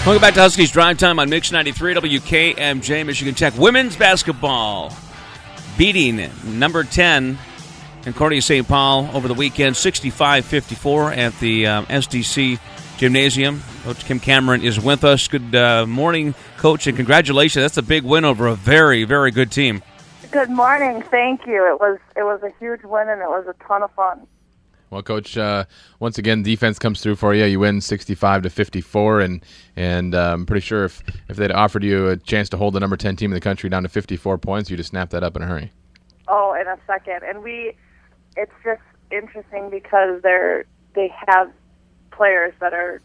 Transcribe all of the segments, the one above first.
Welcome back to Huskies Drive Time on Mix 93 WKMJ. Michigan Tech women's basketball beating number 10 Concordia St. Paul over the weekend, 65-54 at the SDC Gymnasium. Coach Kim Cameron is with us. Good morning, Coach, and congratulations. That's a big win over a very, very good team. Good morning. Thank you. It was a huge win, and it was a ton of fun. Well, Coach, once again, defense comes through for you. You win 65-54, and I'm pretty sure if they'd offered you a chance to hold the number 10 team in the country down to 54 points, you'd have snapped that up in a hurry. Oh, in a second. And it's just interesting because they have players that are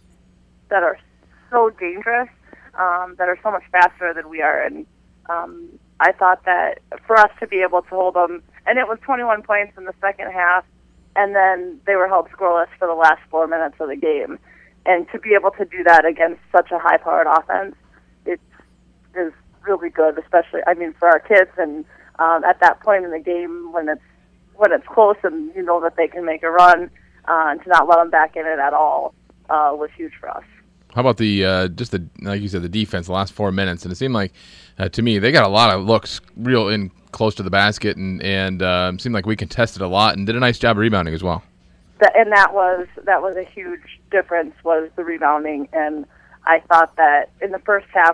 so dangerous, that are so much faster than we are, and I thought that for us to be able to hold them, and it was 21 points in the second half, and then they were held scoreless for the last 4 minutes of the game. And to be able to do that against such a high-powered offense, it is really good, especially, for our kids. And at that point in the game, when it's close and you know that they can make a run, and to not let them back in it at all was huge for us. How about like you said, the defense, the last 4 minutes? And it seemed like, to me, they got a lot of looks real in close to the basket, and seemed like we contested a lot and did a nice job rebounding as well. And that was a huge difference, was the rebounding. And I thought that in the first half,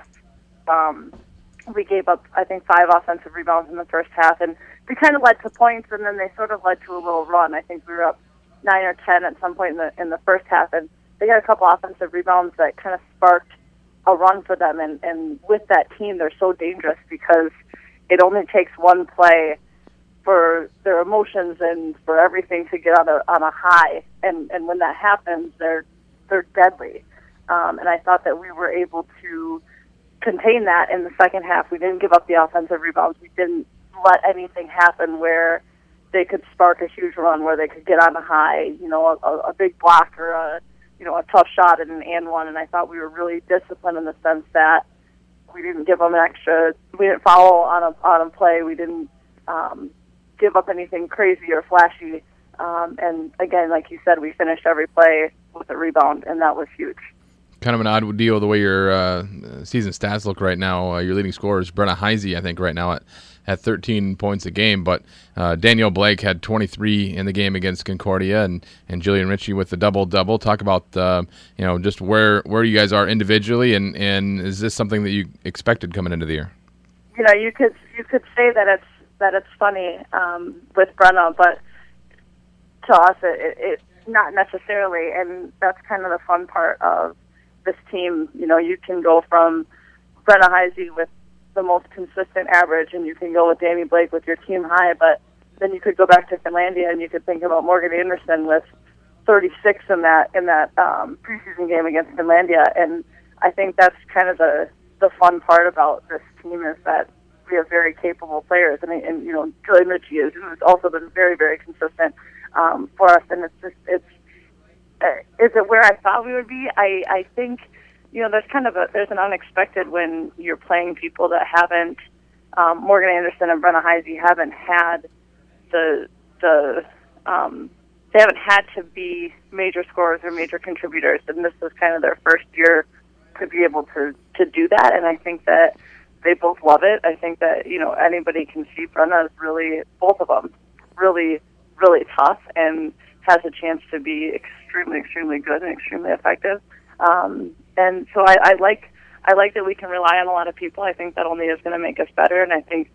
we gave up, I think, 5 offensive rebounds in the first half, and they kind of led to points, and then they sort of led to a little run. I think we were up 9 or 10 at some point in the first half, and they got a couple offensive rebounds that kind of sparked a run for them. And with that team, they're so dangerous because it only takes one play for their emotions and for everything to get on a high. And when that happens, they're deadly. And I thought that we were able to contain that in the second half. We didn't give up the offensive rebounds. We didn't let anything happen where they could spark a huge run, where they could get on a high, a big block or a tough shot and an and one. And I thought we were really disciplined in the sense that we didn't give them we didn't foul on a play. We didn't give up anything crazy or flashy. And again, like you said, we finished every play with a rebound, and that was huge. Kind of an odd deal the way your season stats look right now. Your leading scorer is Brenna Heisey, I think, right now at 13 points a game. But Danielle Blake had 23 in the game against Concordia, and Jillian Ritchie with the double-double. Talk about just where you guys are individually, and is this something that you expected coming into the year? You could say that it's funny with Brenna, but to us it not necessarily, and that's kind of the fun part of this team. You can go from Brenna Heisey with the most consistent average, and you can go with Danny Blake with your team high, but then you could go back to Finlandia and you could think about Morgan Anderson with 36 in that preseason game against Finlandia. And I think that's kind of the fun part about this team, is that we have very capable players, and Jillian Ritchie who's also been very, very consistent for us. And is it where I thought we would be? I think there's an unexpected when you're playing people that haven't, Morgan Anderson and Brenna Heisey haven't had they haven't had to be major scorers or major contributors, and this is kind of their first year to be able to do that. And I think that they both love it. I think that anybody can see Brenna is really, both of them, really, really tough, and has a chance to be extremely, extremely good and extremely effective. And so I like that we can rely on a lot of people. I think that only is going to make us better, and I think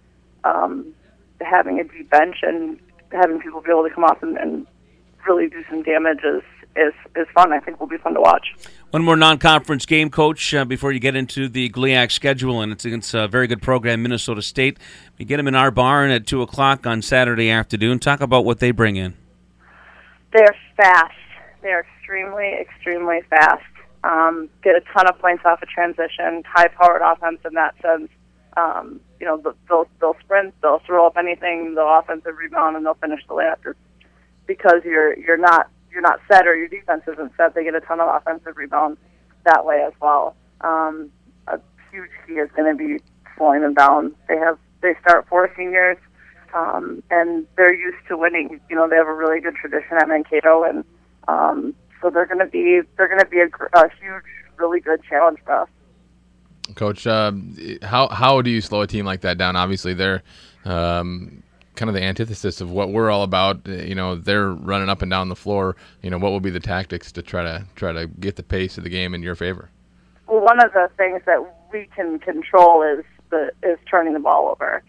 having a deep bench and having people be able to come off and really do some damage is fun. I think will be fun to watch. One more non-conference game, Coach, before you get into the GLIAC schedule, and it's against a very good program, Minnesota State. We get them in our barn at 2 o'clock on Saturday afternoon. Talk about what they bring in. They're fast. They're extremely, extremely fast. Get a ton of points off of transition, high-powered offense in that sense. They'll sprint, they'll throw up anything, they'll offensive rebound, and they'll finish the layup. Because you're not set, or your defense isn't set, they get a ton of offensive rebounds that way as well. A huge key is going to be slowing them down. They start 4 seniors, and they're used to winning. They have a really good tradition at Mankato, and so they're going to be a huge, really good challenge for us. Coach, how do you slow a team like that down? Obviously, they're kind of the antithesis of what we're all about. They're running up and down the floor. What will be the tactics to try to get the pace of the game in your favor? Well, one of the things that we can control is turning the ball over.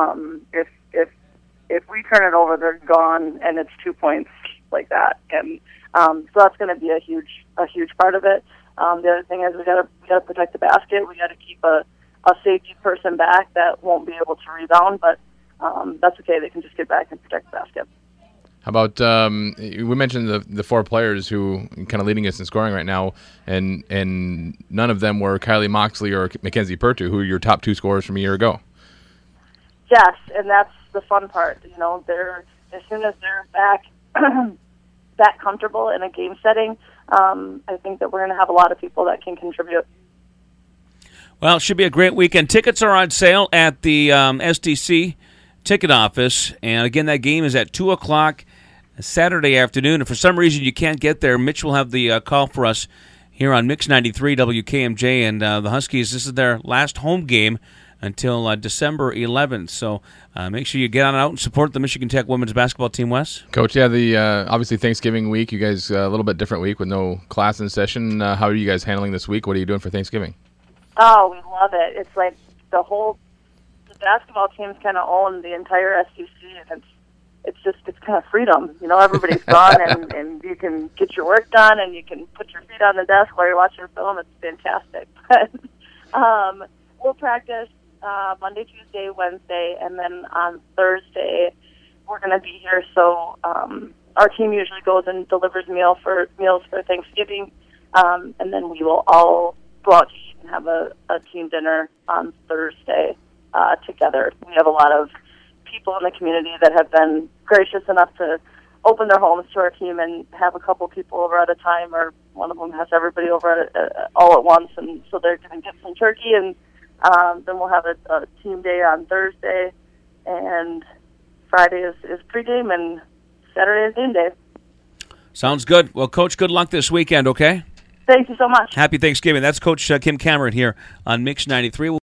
If we turn it over, they're gone, and it's 2 points like that. And so that's going to be a huge part of it. The other thing is we got to protect the basket. We got to keep a safety person back that won't be able to rebound, but that's okay. They can just get back and protect the basket. How about we mentioned the four players who kind of leading us in scoring right now, and none of them were Kylie Moxley or Mackenzie Pertu, who are your top two scorers from a year ago. Yes, and that's the fun part. They're as soon as they're back comfortable in a game setting, I think that we're going to have a lot of people that can contribute. Well, it should be a great weekend. Tickets are on sale at the SDC ticket office, and again, that game is at 2 o'clock Saturday afternoon. If for some reason you can't get there, Mitch will have the call for us here on Mix 93 WKMJ, and the Huskies, this is their last home game until December 11th. So make sure you get on out and support the Michigan Tech women's basketball team, Wes. Coach, the obviously Thanksgiving week, you guys a little bit different week with no class in session. How are you guys handling this week? What are you doing for Thanksgiving? Oh, we love it. It's like the basketball teams kind of own the entire SEC, and it's kind of freedom. Everybody's gone, and you can get your work done, and you can put your feet on the desk while you're watching film. It's fantastic. But we'll practice Monday, Tuesday, Wednesday, and then on Thursday we're going to be here. So our team usually goes and delivers meals for Thanksgiving, and then we will all go out to eat and have a team dinner on Thursday together. We have a lot of people in the community that have been gracious enough to open their homes to our team and have a couple people over at a time, or one of them has everybody over all at once, and so they're going to get some turkey, and then we'll have a team day on Thursday, and Friday is pregame, and Saturday is game day. Sounds good. Well, Coach, good luck this weekend, okay? Thank you so much. Happy Thanksgiving. That's Coach Kim Cameron here on Mix 93.